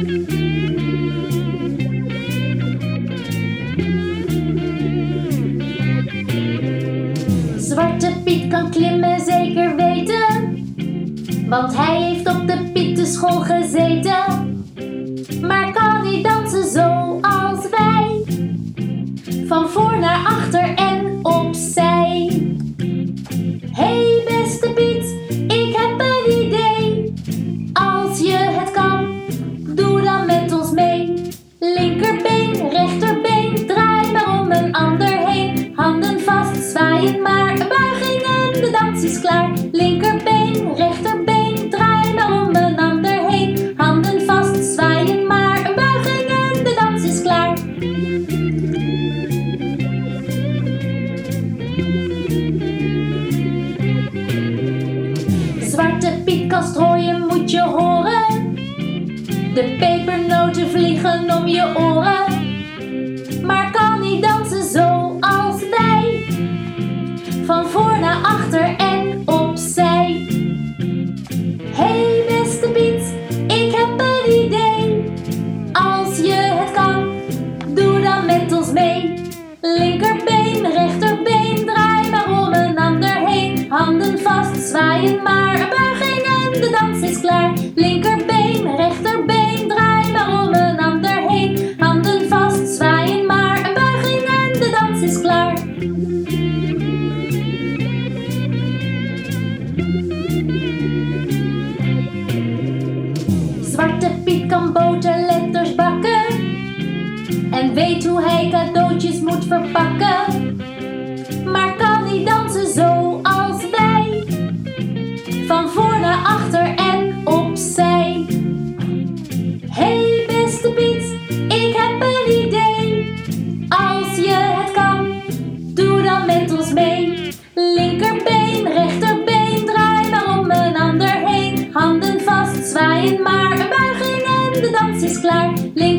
Zwarte Piet kan klimmen, zeker weten, want hij heeft op de Pietenschool gezeten. Maar kan hij dansen zoals wij, van voor naar achter en opzij? Hey beste Piet, ik heb een idee. Als je het kan, doe dan met ons mee. Linkerbeen, rechterbeen, draai maar om een ander heen. Handen vast, zwaaien maar, een buiging en de dans is klaar. Linkerbeen, rechterbeen, draai maar om een ander heen. Handen vast, zwaaien maar, een buiging en de dans is klaar. Zwarte Piet kan strooien, moet je horen. De pepernoten vliegen om je oren. Maar kan hij dansen zoals wij, van voor naar achter en opzij? Hey beste Piet, ik heb een idee. Als je het kan, doe dan met ons mee. Linkerbeen, rechterbeen, draai maar om een ander heen. Handen vast, zwaaien maar, een buiging en de dans is klaar. Linkerbeen, rechterbeen, draai maar om een ander heen. Handen vast, zwaaien maar, een buiging en de dans is klaar. Zwarte Piet kan boterletters bakken en weet hoe hij cadeautjes moet verpakken. Maar kan hij dansen zoals wij, van voor naar achter en opzij? Hey beste Piet, ik heb een idee. Als je het kan, doe dan met ons mee. Linkerbeen, rechterbeen, draai maar om een ander heen. Handen vast, zwaaien maar, een buiging en de dans is klaar.